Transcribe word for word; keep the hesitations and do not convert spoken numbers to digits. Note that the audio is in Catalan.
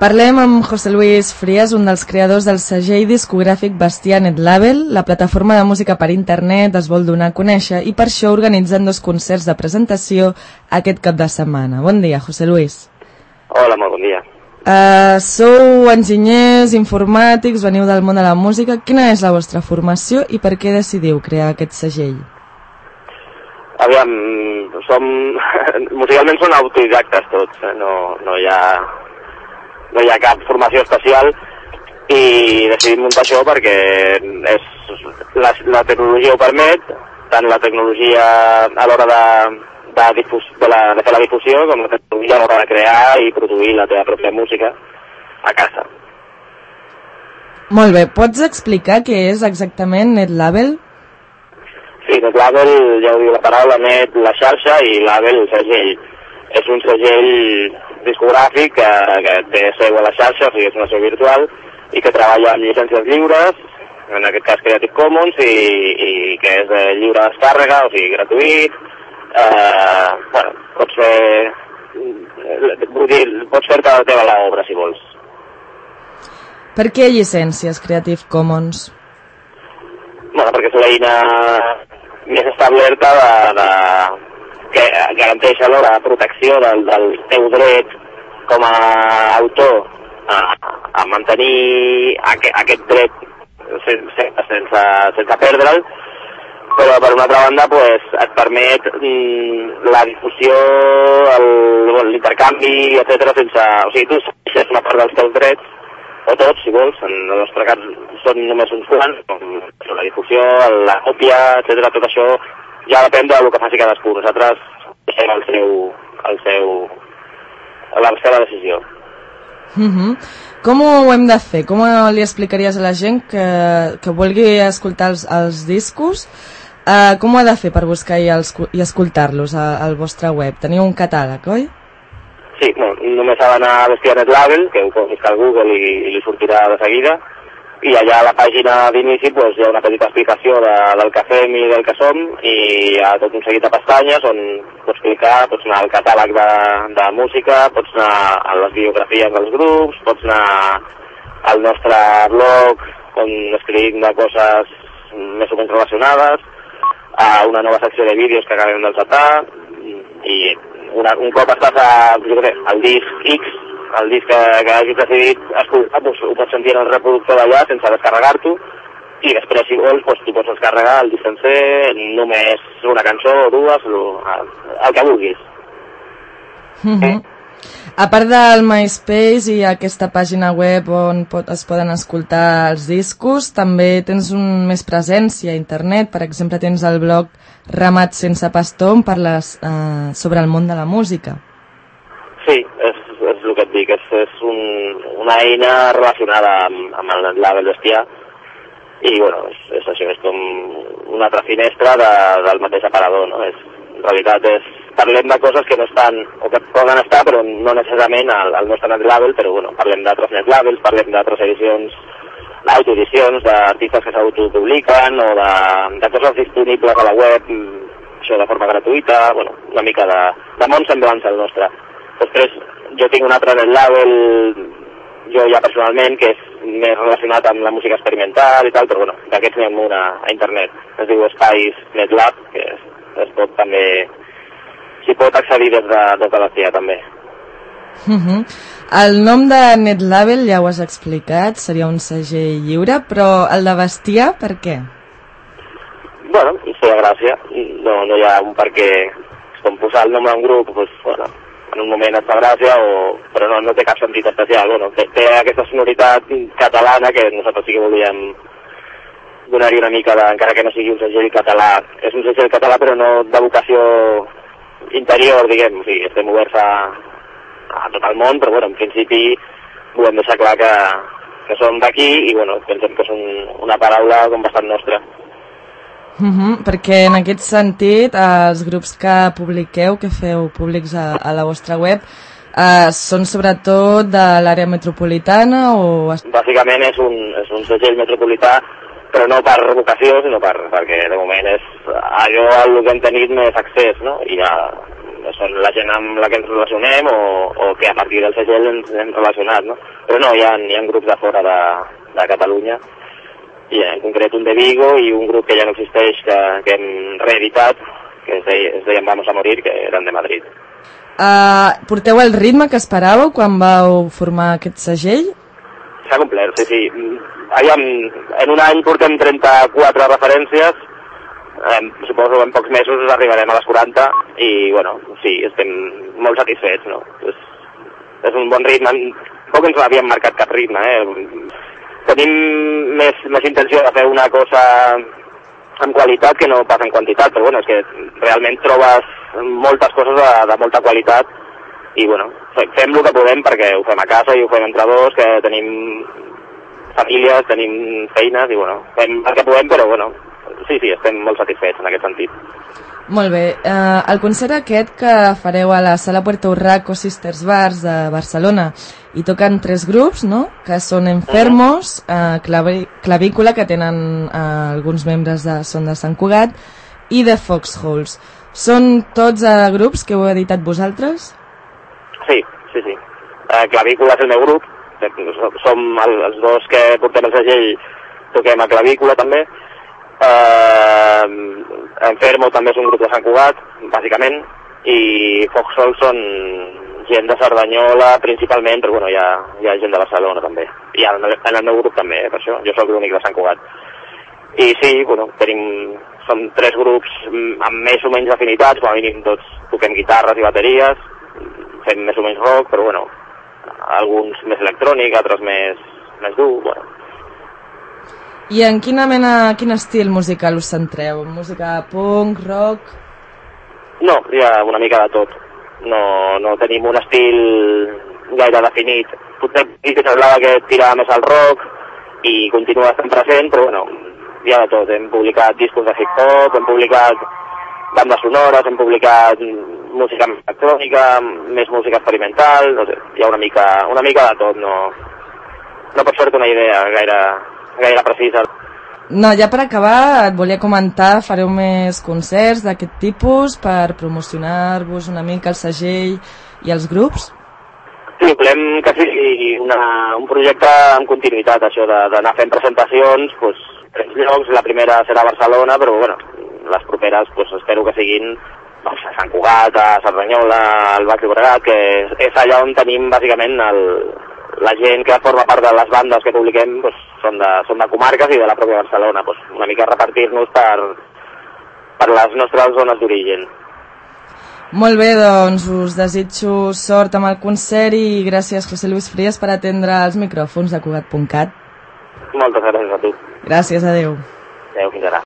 Parlem amb José Luis Frías, un dels creadors del segell discogràfic Bestiar Net Label. La plataforma de música per internet es vol donar a conèixer i per això organitzen dos concerts de presentació aquest cap de setmana. Bon dia, José Luis. Hola, molt bon dia. Uh, sou enginyers, informàtics, veniu del món de la música. Quina és la vostra formació i per què decidiu crear aquest segell? Aviam, som... musicalment són autodidactes tots, eh? no, no hi ha... no hi ha cap formació especial i decidim muntar això perquè és, la, la tecnologia ho permet, tant la tecnologia a l'hora de, de, difus, de, la, de fer la difusió com la tecnologia a l'hora de crear i produir la teva pròpia música a casa. Molt bé, pots explicar què és exactament Net Label? Sí, Net Label, ja ho diu la paraula, Net, la xarxa, i Label, el segell. És un segell discogràfic que, que té seu a la xarxa, o sigui, és una seu virtual, i que treballa amb llicències lliures, en aquest cas Creative Commons, i, i que és de lliure descàrrega, o sigui, gratuït. Eh, bueno, pots fer... vull dir, pots fer-te la teva l'obra, si vols. Per què llicències Creative Commons? Bueno, perquè és l'eina més establerta de... de que garanteix alhora la protecció del, del teu dret com a autor a, a mantenir aqu aquest dret sense, sense, sense perdre'l, però per una altra banda pues, et permet mm, la difusió, l'intercanvi, etcètera, sense... O sigui, tu és una part dels teus drets, o tots, si vols, en el nostre cas són només uns quants, com la difusió, la còpia, etcètera, tot això ja depèn del que faci cadascú. Nosaltres deixem el seu, el seu, la seva decisió. Uh-huh. Com ho hem de fer? Com li explicaries a la gent que, que vulgui escoltar els, els discos? Uh, com ho ha de fer per buscar i, els, i escoltar-los al vostre web? Teniu un catàleg, oi? Sí, bueno, només ha d'anar a Bestiar Net Label, que ho pot buscar al Google i, i li sortirà de seguida. I allà a la pàgina d'inici pues, hi ha una petita explicació de, del que fem i del que som, i hi ha tot un seguit de pestanyes on pots clicar, pots anar al catàleg de, de música, pots anar a les biografies dels grups, pots anar al nostre blog on escrivim de coses més o menys relacionades, a una nova secció de vídeos que acabem d'encetar, i una, un cop estàs a, jo què sé, al disc X, el disc que, que hagis decidit escoltar, doncs, ho pots sentir en el reproductor d'allà sense descarregar-t'ho, i després, si vols, doncs, tu pots descarregar el disc sencer, només una cançó o dues, el, el que vulguis. Uh-huh. eh? A part del MySpace i aquesta pàgina web on pot, es poden escoltar els discos, també tens un, més presència a internet. Per exemple, tens el blog Ramat sense pastor on parles eh, sobre el món de la música. Sí, és, és el que et dic, és, és un, una eina relacionada amb, amb el label Bestiar, i bueno, és, és això, és com una altra finestra de, del mateix aparador, no? És, en realitat és, parlem de coses que no estan, o que poden estar, però no necessàriament al, al nostre net label, però bueno, parlem d'altres net labels, parlem d'altres edicions, autoedicions, d'artistes que s'autopubliquen, o de, de coses disponibles a la web, això de forma gratuïta, bueno, una mica de, de món semblant al nostre. Després jo tinc un altre net label, jo ja personalment, que és més relacionat amb la música experimental i tal, però bueno, d'aquests n'hi ha una a internet, es diu Spice Net Lab, que es, es pot també, s'hi pot accedir des de, des de Bestiar també. Uh-huh. El nom de Net Label ja ho has explicat, seria un segell lliure, però el de Bestiar, per què? Bueno, feia gràcia, no, no hi ha un per què, com posar el nom d'un grup, doncs, bueno, en un moment et fa gràcia, o... però no, no té cap sentit especial. Bueno, té, té aquesta sonoritat catalana que nosaltres sí que volíem donar-hi una mica, de, encara que no sigui un segell català. És un segell català però no de vocació interior, diguem. O sigui, estem oberts a, a tot el món, però bueno, en principi volem deixar clar que, que som d'aquí i bueno, pensem que és un, una paraula com bastant nostra. Uh-huh, perquè en aquest sentit els grups que publiqueu, que feu públics a, a la vostra web, eh, són sobretot de l'àrea metropolitana o... Bàsicament és un, és un segell metropolità, però no per vocació, sinó per, perquè de moment és allò al que hem tenit més accés, no? I ja són la gent amb la que ens relacionem o, o que a partir del segell ens hem relacionat, no? Però no, hi ha, hi ha grups de fora de, de Catalunya, i en concret un de Vigo i un grup que ja no existeix, que, que hem reeditat, que es, deia, es deien Vamos a Morir, que eren de Madrid. Uh, porteu el ritme que esperàveu quan vau formar aquest segell? S'ha complert, sí, sí. Aviam, en un any portem trenta-quatre referències, eh, suposo que en pocs mesos arribarem a les quaranta i, bueno, sí, estem molt satisfets, no? És, és un bon ritme, poc ens havíem marcat cap ritme, eh? Tenim més, més intenció de fer una cosa en qualitat que no pas en quantitat, però bueno, és que realment trobes moltes coses de, de molta qualitat i bueno, fem el que podem perquè ho fem a casa i ho fem entre dos, que tenim famílies, tenim feines i bueno, fem el que podem, però bueno, sí, sí, estem molt satisfets en aquest sentit. Molt bé, uh, el concert aquest que fareu a la Sala Puerto Urraco Sisters Bars de Barcelona, hi toquen tres grups, no?, que són Enfermos, uh, Clavi Clavícula, que tenen uh, alguns membres de Son de Sant Cugat, i The Foxholes. Són tots uh, grups que heu editat vosaltres? Sí, sí, sí. Uh, Clavícula és el meu grup, som el, els dos que portem el segell, toquem a Clavícula també. Uh, Enfermo també és un grup de Sant Cugat, bàsicament, i Foxholes són gent de Cerdanyola principalment, però bueno, hi ha, hi ha gent de Barcelona també, i en el, en el meu grup també, eh, per això, jo soc l'únic de Sant Cugat. I sí, bueno, tenim, som tres grups amb més o menys afinitats, com a mínim tots toquem guitarres i bateries, fem més o menys rock, però bueno, alguns més electrònic, altres més, més dur, bueno. I en quina mena, quin estil musical us centreu? Música punk, rock? No, hi ha una mica de tot. No, no tenim un estil gaire definit. Potser sí que semblava que tirava més al rock i continua estant present, però bueno, hi ha de tot. Hem publicat discos de hip-hop, hem publicat bandes sonores, hem publicat música electrònica, més música experimental, no sé, hi ha una mica, una mica de tot, no, no pots fer-te una idea gaire... gaire precisa. No, ja per acabar et volia comentar, fareu més concerts d'aquest tipus per promocionar-vos una mica el segell i els grups? Sí, volem que sigui una, un projecte amb continuïtat, això d'anar fent presentacions, doncs, tres llocs, la primera serà a Barcelona, però bueno, les properes doncs, espero que siguin doncs, a Sant Cugat, a Cerdanyola, al Baix Llobregat, que és, és allà on tenim bàsicament el, la gent que forma part de les bandes que publiquem doncs, són, de, són de comarques i de la pròpia Barcelona, doncs, una mica repartir-nos per, per les nostres zones d'origen. Molt bé, doncs us desitjo sort amb el concert i gràcies José Luis Frías per atendre els micròfons de Cugat punt cat. Moltes gràcies a tu. Gràcies, adeu. Adeu, fins ara.